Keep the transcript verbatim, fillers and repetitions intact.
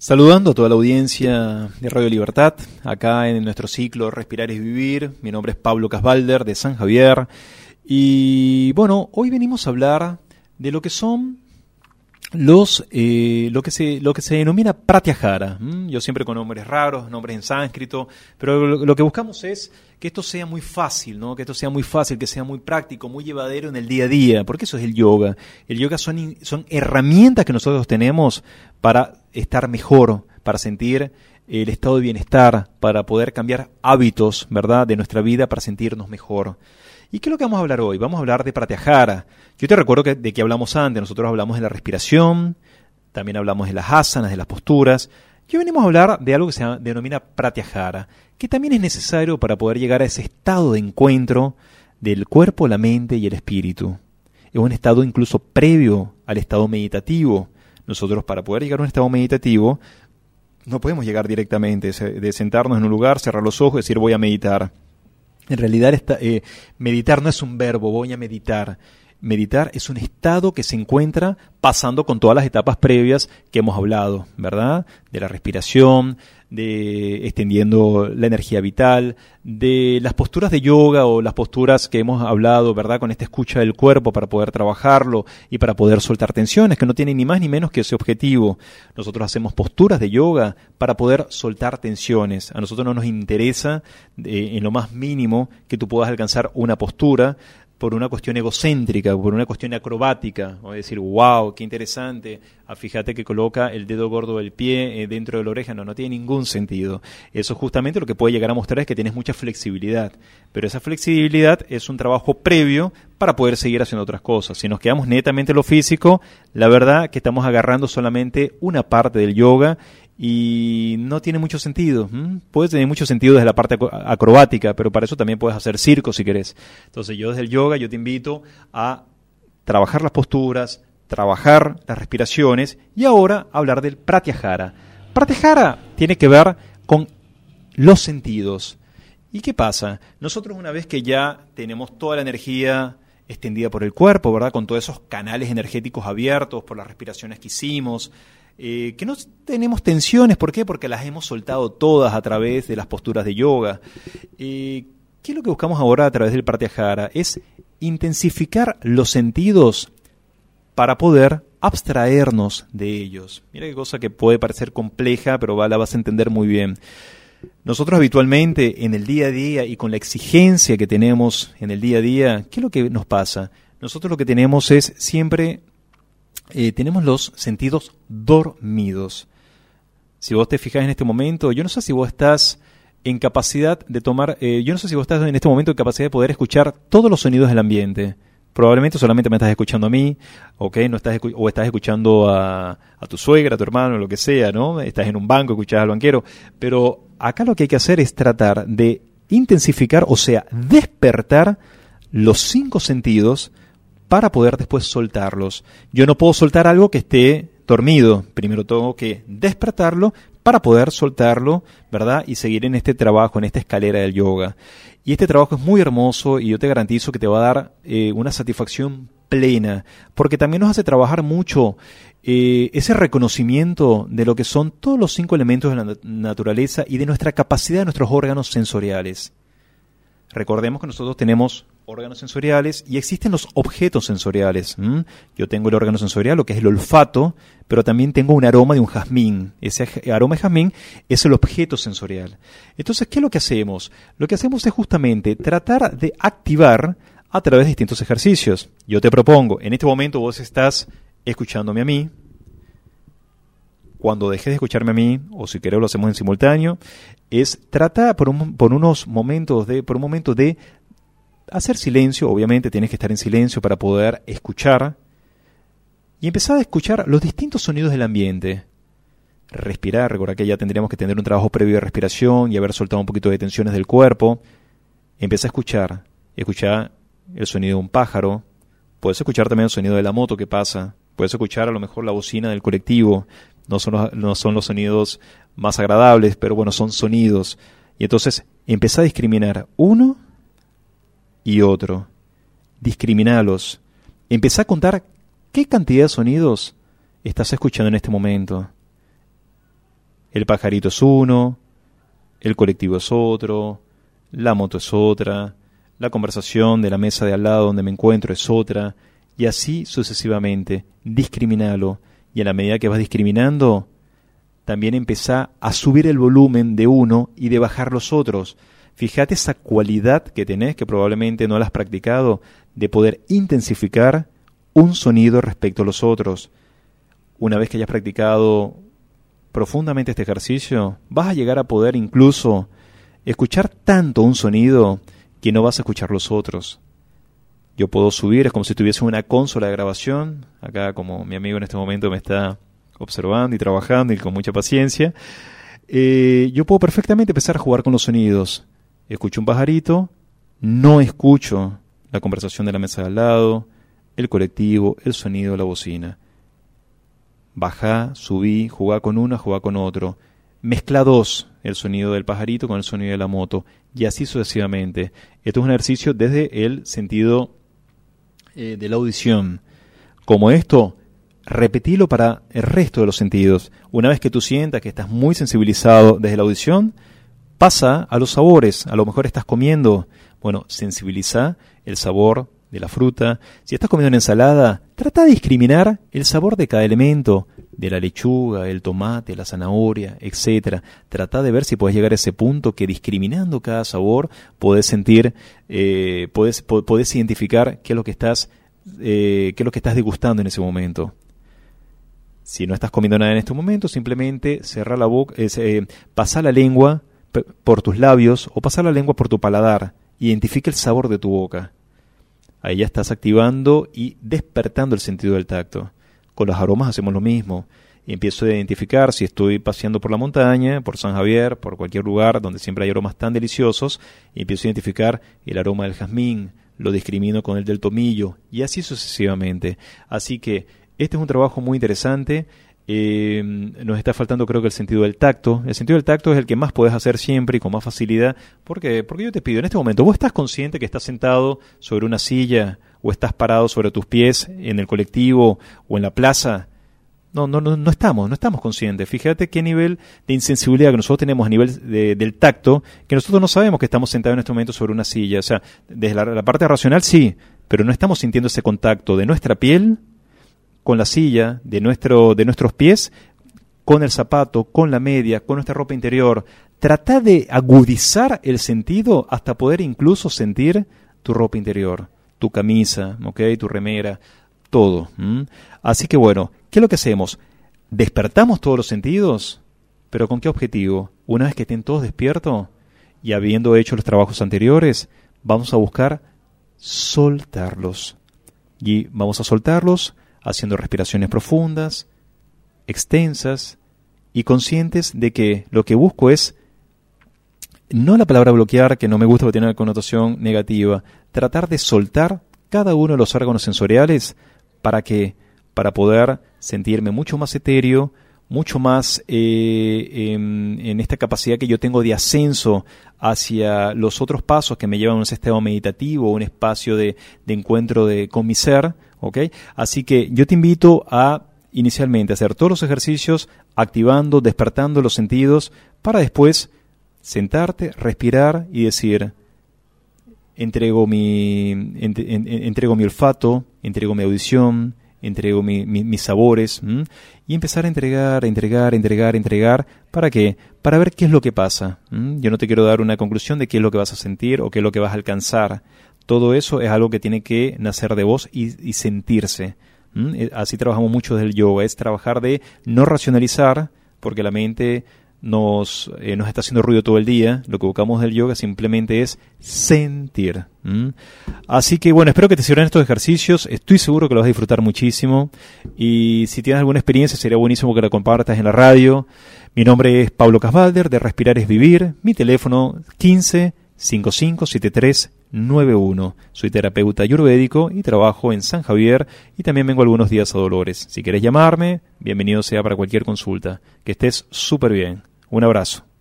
Saludando a toda la audiencia de Radio Libertad, acá en nuestro ciclo Respirar es Vivir. Mi nombre es Pablo Casbalder, de San Javier. Y bueno, hoy venimos a hablar de lo que son los eh, lo que se lo que se denomina pratyahara. ¿Mm? Yo siempre con nombres raros, nombres en sánscrito, pero lo, lo que buscamos es que esto sea muy fácil, ¿no? Que esto sea muy fácil, que sea muy práctico, muy llevadero en el día a día, porque eso es el yoga. El yoga son, son herramientas que nosotros tenemos para estar mejor, para sentir el estado de bienestar, para poder cambiar hábitos, ¿verdad?, de nuestra vida para sentirnos mejor. ¿Y qué es lo que vamos a hablar hoy? Vamos a hablar de pratyahara. Yo te recuerdo que, de que hablamos antes. Nosotros hablamos de la respiración, también hablamos de las asanas, de las posturas. Y hoy venimos a hablar de algo que se denomina pratyahara, que también es necesario para poder llegar a ese estado de encuentro del cuerpo, la mente y el espíritu. Es un estado incluso previo al estado meditativo. Nosotros, para poder llegar a un estado meditativo, no podemos llegar directamente, de sentarnos en un lugar, cerrar los ojos y decir voy a meditar. En realidad, esta, eh, meditar no es un verbo, voy a meditar. Meditar es un estado que se encuentra pasando con todas las etapas previas que hemos hablado, ¿verdad? De la respiración, de extendiendo la energía vital, de las posturas de yoga o las posturas que hemos hablado, ¿verdad? Con esta escucha del cuerpo para poder trabajarlo y para poder soltar tensiones, que no tienen ni más ni menos que ese objetivo. Nosotros hacemos posturas de yoga para poder soltar tensiones. A nosotros no nos interesa eh, en lo más mínimo que tú puedas alcanzar una postura por una cuestión egocéntrica, por una cuestión acrobática, o decir, wow, qué interesante, ah, fíjate que coloca el dedo gordo del pie eh, dentro de la oreja, no, no tiene ningún sentido. Eso justamente lo que puede llegar a mostrar es que tienes mucha flexibilidad, pero esa flexibilidad es un trabajo previo para poder seguir haciendo otras cosas. Si nos quedamos netamente en lo físico, la verdad que estamos agarrando solamente una parte del yoga y no tiene mucho sentido. ¿Mm? Puede tener mucho sentido desde la parte acrobática, pero para eso también puedes hacer circo si querés. Entonces yo desde el yoga yo te invito a trabajar las posturas, trabajar las respiraciones y ahora hablar del pratyahara. Pratyahara tiene que ver con los sentidos. ¿Y qué pasa? Nosotros una vez que ya tenemos toda la energía extendida por el cuerpo, ¿verdad? Con todos esos canales energéticos abiertos por las respiraciones que hicimos, Eh, que no tenemos tensiones. ¿Por qué? Porque las hemos soltado todas a través de las posturas de yoga. Eh, ¿Qué es lo que buscamos ahora a través del pratyahara? Es intensificar los sentidos para poder abstraernos de ellos. Mira qué cosa que puede parecer compleja, pero la vas a entender muy bien. Nosotros habitualmente en el día a día y con la exigencia que tenemos en el día a día, ¿qué es lo que nos pasa? Nosotros lo que tenemos es siempre... Eh, tenemos los sentidos dormidos. Si vos te fijas en este momento, yo no sé si vos estás en capacidad de tomar, eh, yo no sé si vos estás en este momento en capacidad de poder escuchar todos los sonidos del ambiente. Probablemente solamente me estás escuchando a mí, ¿okay? No estás escu- o estás escuchando a, a tu suegra, a tu hermano, lo que sea, ¿no? Estás en un banco, escuchás al banquero. Pero acá lo que hay que hacer es tratar de intensificar, o sea, despertar los cinco sentidos para poder después soltarlos. Yo no puedo soltar algo que esté dormido. Primero tengo que despertarlo para poder soltarlo, ¿verdad? Y seguir en este trabajo, en esta escalera del yoga. Y este trabajo es muy hermoso y yo te garantizo que te va a dar eh, una satisfacción plena, porque también nos hace trabajar mucho eh, ese reconocimiento de lo que son todos los cinco elementos de la nat- naturaleza y de nuestra capacidad de nuestros órganos sensoriales. Recordemos que nosotros tenemos órganos sensoriales y existen los objetos sensoriales. ¿Mm? Yo tengo el órgano sensorial, lo que es el olfato, pero también tengo un aroma de un jazmín. Ese aroma de jazmín es el objeto sensorial. Entonces, ¿qué es lo que hacemos? Lo que hacemos es justamente tratar de activar a través de distintos ejercicios. Yo te propongo, en este momento vos estás escuchándome a mí. Cuando dejes de escucharme a mí, o si querés lo hacemos en simultáneo, es tratar por, un, por unos momentos de, por un momento de hacer silencio. Obviamente tienes que estar en silencio para poder escuchar y empezar a escuchar los distintos sonidos del ambiente. Respirar, recordar que ya tendríamos que tener un trabajo previo de respiración y haber soltado un poquito de tensiones del cuerpo. Empieza a escuchar, escuchar el sonido de un pájaro, puedes escuchar también el sonido de la moto que pasa, puedes escuchar a lo mejor la bocina del colectivo. No son, los, no son los sonidos más agradables, pero bueno, son sonidos. Y entonces empezá a discriminar uno y otro. Discriminalos. Empezá a contar qué cantidad de sonidos estás escuchando en este momento. El pajarito es uno, el colectivo es otro, la moto es otra, la conversación de la mesa de al lado donde me encuentro es otra, y así sucesivamente. Discriminalo, y a la medida que vas discriminando, también empezá a subir el volumen de uno y de bajar los otros. Fíjate esa cualidad que tenés, que probablemente no la has practicado, de poder intensificar un sonido respecto a los otros. Una vez que hayas practicado profundamente este ejercicio, vas a llegar a poder incluso escuchar tanto un sonido que no vas a escuchar los otros. Yo puedo subir, es como si tuviese una consola de grabación, acá como mi amigo en este momento me está observando y trabajando y con mucha paciencia, eh, yo puedo perfectamente empezar a jugar con los sonidos. Escucho un pajarito, no escucho la conversación de la mesa de al lado, el colectivo, el sonido de la bocina. Bajá, subí, jugá con uno, jugá con otro. Mezcla dos, el sonido del pajarito con el sonido de la moto, y así sucesivamente. Esto es un ejercicio desde el sentido eh, de la audición. Como esto, repetilo para el resto de los sentidos. Una vez que tú sientas que estás muy sensibilizado desde la audición, pasa a los sabores. A lo mejor estás comiendo. Bueno, sensibiliza el sabor de la fruta. Si estás comiendo una ensalada, trata de discriminar el sabor de cada elemento, de la lechuga, el tomate, la zanahoria, etcétera. Trata de ver si puedes llegar a ese punto que discriminando cada sabor podés sentir, eh, podés, podés identificar qué es lo que estás, eh, qué es lo que estás degustando en ese momento. Si no estás comiendo nada en este momento, simplemente cerrá la boca, eh, eh, pasá la lengua p- por tus labios o pasá la lengua por tu paladar. Identifica el sabor de tu boca. Ahí ya estás activando y despertando el sentido del tacto. Con los aromas hacemos lo mismo. Empiezo a identificar si estoy paseando por la montaña, por San Javier, por cualquier lugar donde siempre hay aromas tan deliciosos, y empiezo a identificar el aroma del jazmín, lo discrimino con el del tomillo, y así sucesivamente. Así que este es un trabajo muy interesante. Eh, nos está faltando creo que el sentido del tacto. El sentido del tacto es el que más puedes hacer siempre y con más facilidad. ¿Por qué? Porque yo te pido, en este momento, ¿vos estás consciente que estás sentado sobre una silla o estás parado sobre tus pies en el colectivo o en la plaza? No, no, no, no estamos, no estamos conscientes. Fíjate qué nivel de insensibilidad que nosotros tenemos a nivel de, del tacto, que nosotros no sabemos que estamos sentados en este momento sobre una silla. O sea, desde la, la parte racional sí, pero no estamos sintiendo ese contacto de nuestra piel con la silla, de nuestro, de nuestros pies, con el zapato, con la media, con nuestra ropa interior. Trata de agudizar el sentido hasta poder incluso sentir tu ropa interior, tu camisa, ¿okay? Tu remera, todo. ¿m? Así que bueno, ¿qué es lo que hacemos? Despertamos todos los sentidos, pero ¿con qué objetivo? Una vez que estén todos despiertos y habiendo hecho los trabajos anteriores, vamos a buscar soltarlos. Y vamos a soltarlos haciendo respiraciones profundas, extensas y conscientes de que lo que busco es, no la palabra bloquear, que no me gusta porque tiene una connotación negativa, tratar de soltar cada uno de los órganos sensoriales para que, para poder sentirme mucho más etéreo, mucho más eh, en, en esta capacidad que yo tengo de ascenso hacia los otros pasos que me llevan a un estado meditativo, un espacio de, de encuentro de, con mi ser, ¿ok? Así que yo te invito a inicialmente hacer todos los ejercicios activando, despertando los sentidos para después sentarte, respirar y decir, entrego mi, en, en, entrego mi olfato, entrego mi audición, entrego mi, mi, mis sabores, ¿m? y empezar a entregar, a entregar, a entregar, a entregar, ¿para qué? Para ver qué es lo que pasa. ¿m? Yo no te quiero dar una conclusión de qué es lo que vas a sentir o qué es lo que vas a alcanzar. Todo eso es algo que tiene que nacer de vos y, y sentirse. ¿m? Así trabajamos mucho desde el yoga, es trabajar de no racionalizar, porque la mente nos, eh, nos está haciendo ruido todo el día. Lo que buscamos del yoga simplemente es sentir. ¿Mm? Así que bueno, espero que te sirvan estos ejercicios. Estoy seguro que los vas a disfrutar muchísimo. Y si tienes alguna experiencia, sería buenísimo que la compartas en la radio. Mi nombre es Pablo Casbalder, de Respirar es Vivir. Mi teléfono quince, cincuenta y cinco, setenta y tres, noventa y uno. Soy terapeuta ayurvédico y trabajo en San Javier y también vengo algunos días a Dolores. Si querés llamarme, bienvenido sea para cualquier consulta. Que estés súper bien. Un abrazo.